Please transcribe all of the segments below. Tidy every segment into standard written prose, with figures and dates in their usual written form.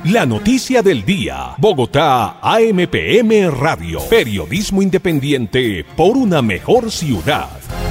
La noticia del día. Bogotá, AMPM Radio. Periodismo independiente por una mejor ciudad.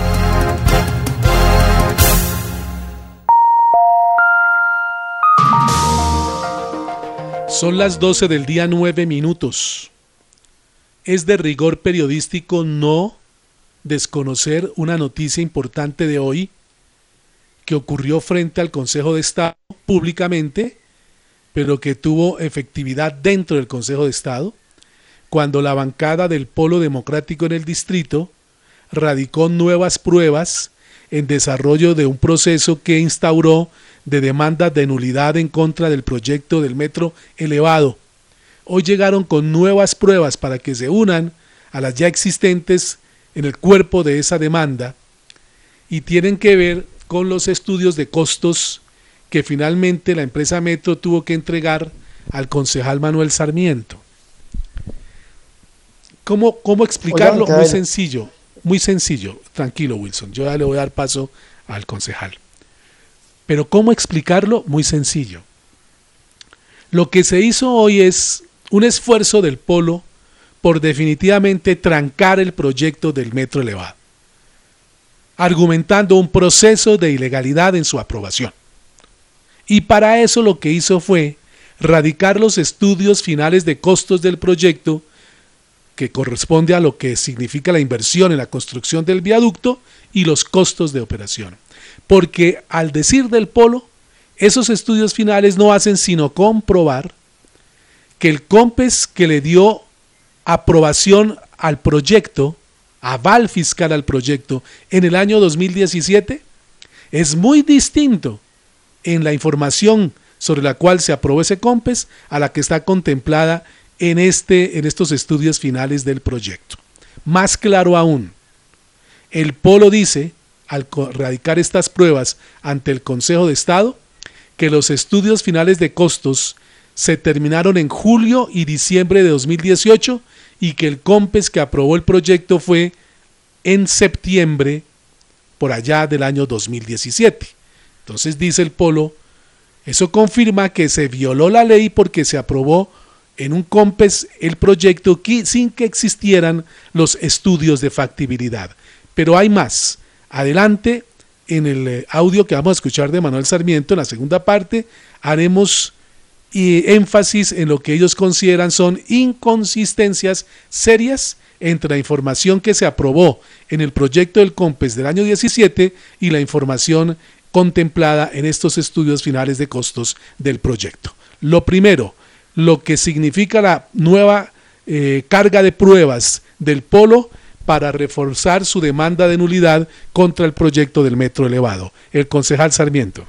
Son las 12 del día 9 minutos. Es de rigor periodístico no desconocer una noticia importante de hoy que ocurrió frente al Consejo de Estado públicamente, pero que tuvo efectividad dentro del Consejo de Estado, cuando la bancada del Polo Democrático en el distrito radicó nuevas pruebas en desarrollo de un proceso que instauró de demanda de nulidad en contra del proyecto del metro elevado. Hoy llegaron con nuevas pruebas para que se unan a las ya existentes en el cuerpo de esa demanda y tienen que ver con los estudios de costos que finalmente la empresa Metro tuvo que entregar al concejal Manuel Sarmiento. ¿Cómo explicarlo? Muy sencillo. Tranquilo, Wilson, yo ya le voy a dar paso al concejal. Pero ¿cómo explicarlo? Muy sencillo. Lo que se hizo hoy es un esfuerzo del Polo por definitivamente trancar el proyecto del metro elevado, argumentando un proceso de ilegalidad en su aprobación. Y para eso lo que hizo fue radicar los estudios finales de costos del proyecto, que corresponde a lo que significa la inversión en la construcción del viaducto y los costos de operación. Porque al decir del Polo, esos estudios finales no hacen sino comprobar que el COMPES que le dio aprobación al proyecto, aval fiscal al proyecto en el año 2017, es muy distinto en la información sobre la cual se aprobó ese COMPES a la que está contemplada en estos estudios finales del proyecto. Más claro aún, el Polo dice, al radicar estas pruebas ante el Consejo de Estado, que los estudios finales de costos se terminaron en julio y diciembre de 2018 y que el COMPES que aprobó el proyecto fue en septiembre por allá del año 2017. Entonces dice el Polo, eso confirma que se violó la ley porque se aprobó en un COMPES el proyecto sin que existieran los estudios de factibilidad. Pero hay más. Adelante, en el audio que vamos a escuchar de Manuel Sarmiento, en la segunda parte, haremos énfasis en lo que ellos consideran son inconsistencias serias entre la información que se aprobó en el proyecto del COMPES del año 17 y la información contemplada en estos estudios finales de costos del proyecto. Lo primero, lo que significa la nueva carga de pruebas del Polo para reforzar su demanda de nulidad contra el proyecto del metro elevado. El concejal Sarmiento.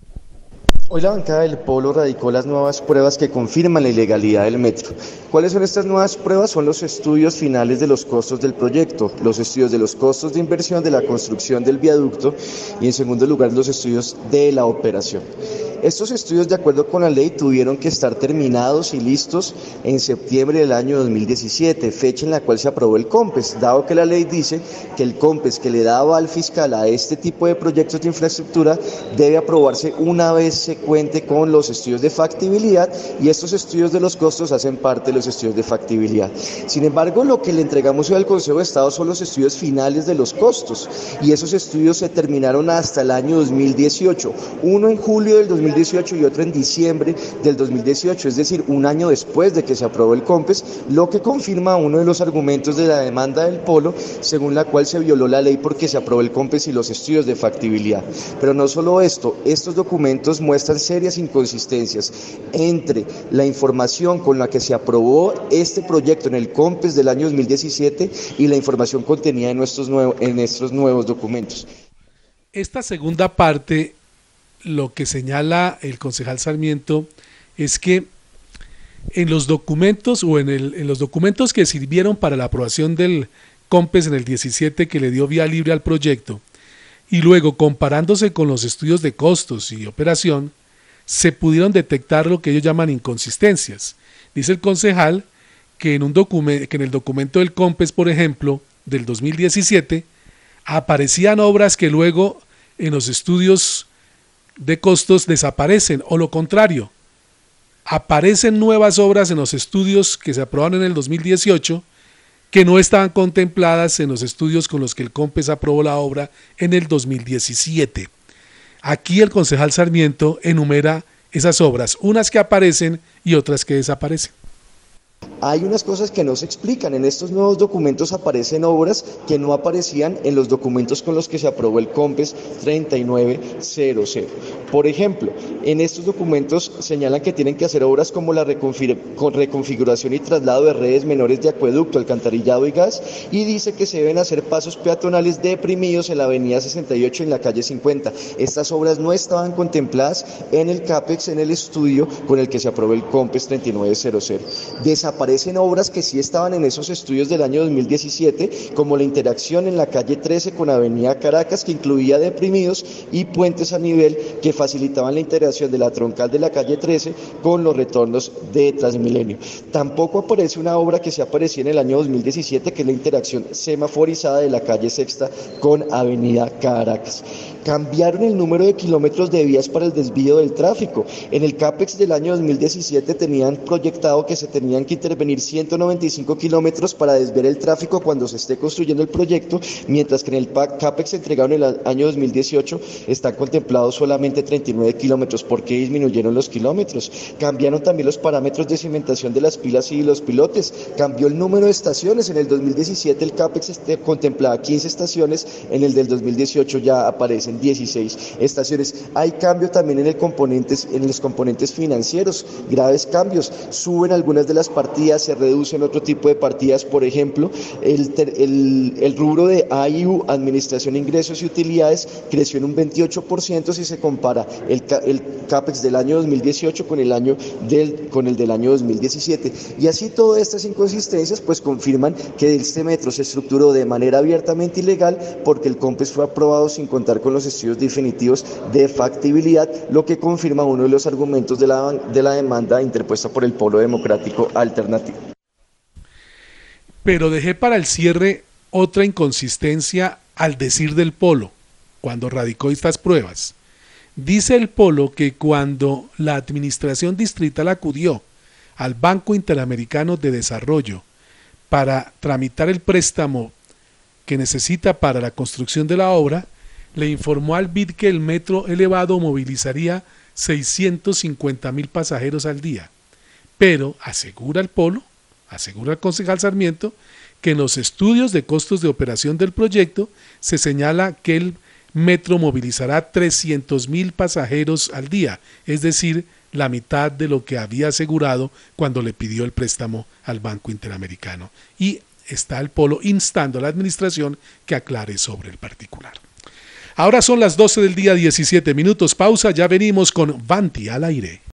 Hoy la bancada del Polo radicó las nuevas pruebas que confirman la ilegalidad del metro. ¿Cuáles son estas nuevas pruebas? Son los estudios finales de los costos del proyecto, los estudios de los costos de inversión de la construcción del viaducto y en segundo lugar los estudios de la operación. Estos estudios, de acuerdo con la ley, tuvieron que estar terminados y listos en septiembre del año 2017, fecha en la cual se aprobó el COMPES, dado que la ley dice que el COMPES que le da aval fiscal a este tipo de proyectos de infraestructura debe aprobarse una vez se cuente con los estudios de factibilidad y estos estudios de los costos hacen parte de los estudios de factibilidad. Sin embargo, lo que le entregamos hoy al Consejo de Estado son los estudios finales de los costos y esos estudios se terminaron hasta el año 2018, uno en julio del 2018 y otro en diciembre del 2018, es decir, un año después de que se aprobó el COMPES, lo que confirma uno de los argumentos de la demanda del Polo, según la cual se violó la ley porque se aprobó el COMPES y los estudios de factibilidad. Pero no solo esto, estos documentos muestran serias inconsistencias entre la información con la que se aprobó este proyecto en el COMPES del año 2017 y la información contenida en estos nuevos documentos. Esta segunda parte, lo que señala el concejal Sarmiento es que en los documentos en los documentos que sirvieron para la aprobación del COMPES en el 17 que le dio vía libre al proyecto y luego comparándose con los estudios de costos y operación, se pudieron detectar lo que ellos llaman inconsistencias. Dice el concejal que en el documento del COMPES, por ejemplo, del 2017, aparecían obras que luego en los estudios de costos desaparecen, o lo contrario, aparecen nuevas obras en los estudios que se aprobaron en el 2018 que no estaban contempladas en los estudios con los que el COMPES aprobó la obra en el 2017. Aquí el concejal Sarmiento enumera esas obras, unas que aparecen y otras que desaparecen. Hay unas cosas que no se explican. En estos nuevos documentos aparecen obras que no aparecían en los documentos con los que se aprobó el COMPES 3900. Por ejemplo, en estos documentos señalan que tienen que hacer obras como la reconfiguración y traslado de redes menores de acueducto, alcantarillado y gas, y dice que se deben hacer pasos peatonales deprimidos en la avenida 68 y en la calle 50. Estas obras no estaban contempladas en el CAPEX, en el estudio con el que se aprobó el COMPES 3900. Aparecen obras que sí estaban en esos estudios del año 2017, como la interacción en la calle 13 con avenida Caracas, que incluía deprimidos y puentes a nivel que facilitaban la integración de la troncal de la calle 13 con los retornos de Transmilenio. Tampoco aparece una obra que se aparecía en el año 2017, que es la interacción semaforizada de la calle Sexta con avenida Caracas. Cambiaron el número de kilómetros de vías para el desvío del tráfico. En el CAPEX del año 2017 tenían proyectado que se tenían que intervenir 195 kilómetros para desviar el tráfico cuando se esté construyendo el proyecto, mientras que en el CAPEX entregado en el año 2018 están contemplados solamente 39 kilómetros. ¿Por qué disminuyeron los kilómetros? Cambiaron también los parámetros de cimentación de las pilas y los pilotes. Cambió el número de estaciones. En el 2017 el CAPEX contemplaba 15 estaciones, en el del 2018 ya aparecen 16 estaciones. Hay cambio también en los componentes financieros, graves cambios. Suben algunas de las partidas, se reducen otro tipo de partidas. Por ejemplo, el rubro de AIU, Administración, Ingresos y Utilidades, creció en un 28% si se compara el CAPEX del año 2018 con el del año 2017. Y así todas estas inconsistencias pues confirman que este metro se estructuró de manera abiertamente ilegal, porque el COMPES fue aprobado sin contar con los estudios definitivos de factibilidad, lo que confirma uno de los argumentos de la demanda interpuesta por el Polo Democrático Alternativo. Pero dejé para el cierre otra inconsistencia al decir del Polo, cuando radicó estas pruebas. Dice el Polo que cuando la administración distrital acudió al Banco Interamericano de Desarrollo para tramitar el préstamo que necesita para la construcción de la obra, le informó al BID que el metro elevado movilizaría 650,000 pasajeros al día. Pero asegura el Polo, asegura el concejal Sarmiento, que en los estudios de costos de operación del proyecto se señala que el metro movilizará 300,000 pasajeros al día, es decir, la mitad de lo que había asegurado cuando le pidió el préstamo al Banco Interamericano. Y está el Polo instando a la administración que aclare sobre el particular. Ahora son las 12 del día, 17 minutos. Pausa, ya venimos con Vanti al aire.